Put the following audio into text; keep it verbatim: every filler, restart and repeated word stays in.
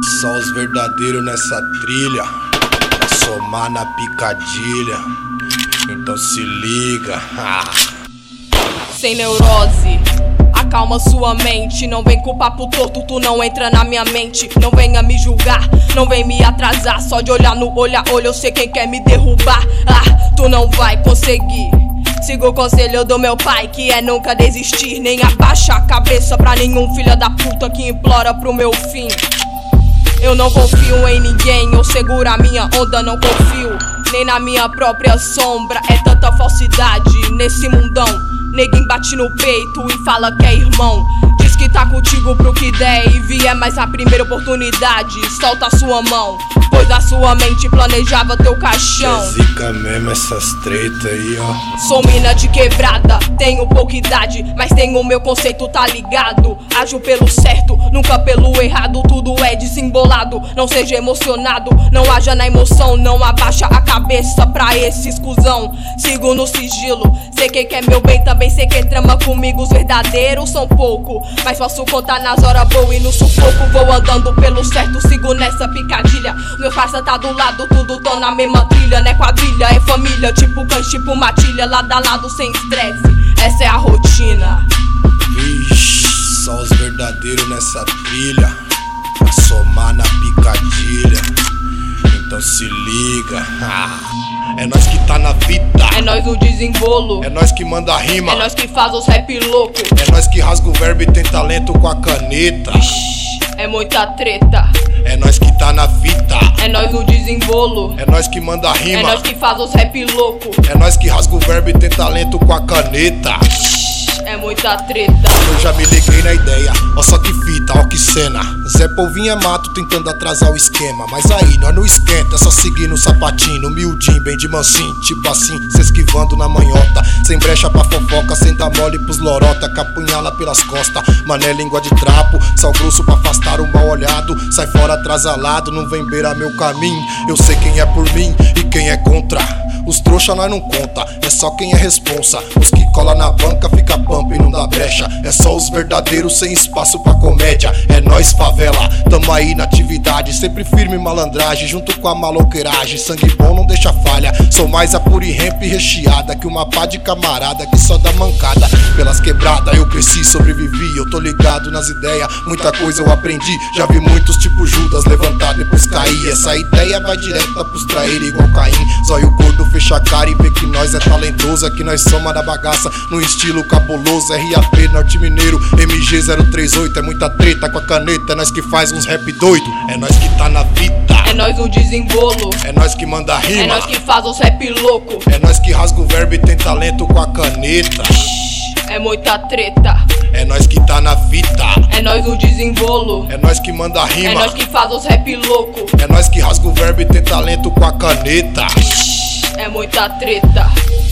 Só os verdadeiros nessa trilha, pra somar na picadilha. Então se liga. Sem neurose, acalma sua mente. Não vem com o papo torto, tu não entra na minha mente. Não venha me julgar, não vem me atrasar. Só de olhar no olho a olho eu sei quem quer me derrubar. Ah, tu não vai conseguir. Siga o conselho do meu pai, que é nunca desistir, nem abaixar a cabeça pra nenhum filho da puta que implora pro meu fim. Eu não confio em ninguém, eu seguro a minha onda, não confio nem na minha própria sombra. É tanta falsidade nesse mundão. Neguinho bate no peito e fala que é irmão. Diz que tá contigo pro que der e vier mais a primeira oportunidade. Solta a sua mão, pois a sua mente planejava teu caixão. É zica mesmo essas treta aí, ó. Sou mina de quebrada, tenho pouca idade, mas tenho o meu conceito, tá ligado? Ajo pelo certo, nunca pelo errado. Tudo é desembolado, não seja emocionado. Não haja na emoção, não abaixa a cabeça pra esse escusão. Sigo no sigilo, sei quem quer meu bem, também sei quem trama comigo. Os verdadeiros são pouco, mas posso contar nas horas boas e no sufoco. Vou andando pelo certo, sigo nessa picadilha. Meu farsa tá do lado, tudo tô na mesma trilha. Não é quadrilha, é família, tipo cães, tipo matilha. Lado a lado sem estresse, essa é a rotina. Vixe, só os verdadeiros nessa trilha, pra somar na picadilha. Então se liga. É nós que tá na vida, é nós o desembolo, é nós que manda rima, é nós que faz os rap louco, é nós que rasga o verbo e tem talento com a caneta. Ixi, é muita treta. É nós que tá na fita, é nós o desembolo, é nós que manda rima, é nós que faz os rap louco, é nós que rasga o verbo e tem talento com a caneta. É muita treta. Eu já me liguei na ideia, ó só que fita, ó que cena. Zé Polvinho é mato tentando atrasar o esquema. Mas aí, nós não esquenta, é só seguir no sapatinho, humildinho, bem de mansinho. Tipo assim, cê esquivando na manhota. Sem brecha pra fofoca, sem dar mole pros lorota. Capunhala pelas costas, mané língua de trapo. Sal grosso pra afastar o mal olhado. Sai fora atrasalado, não vem beirar meu caminho. Eu sei quem é por mim e quem é contra. Os trouxa nós não conta, é só quem é responsa. Os que cola na banca fica pump e não dá brecha. É só os verdadeiros sem espaço pra comédia. É nós favela, tamo aí na atividade. Sempre firme malandragem, junto com a maloqueiragem. Sangue bom não deixa falha. Sou mais a purirremp recheada que uma pá de camarada que só dá mancada. Pelas quebradas eu cresci, sobrevivi. Eu tô ligado nas ideias, muita coisa eu aprendi. Já vi muitos tipo Judas levantar depois cair. Essa ideia vai direta pros traíra igual Caim. Zóio gordo fecha a cara e vê que nós é talentoso. Aqui nós somos da bagaça no estilo cabuloso. R A P, Norte Mineiro, M G zero três oito. É muita treta com a caneta, é nós que faz uns rap doido. É nós que tá na vida, é nós o desembolo, é nós que manda rima, é nós que faz os rap louco, é nós que rasga o verbo e tem talento com a caneta. É muita treta. É nós que tá na fita, é nós o desembolo, é nós que manda rima, é nós que faz os rap louco, é nós que rasga o verbo e tem talento com a caneta. É muita treta.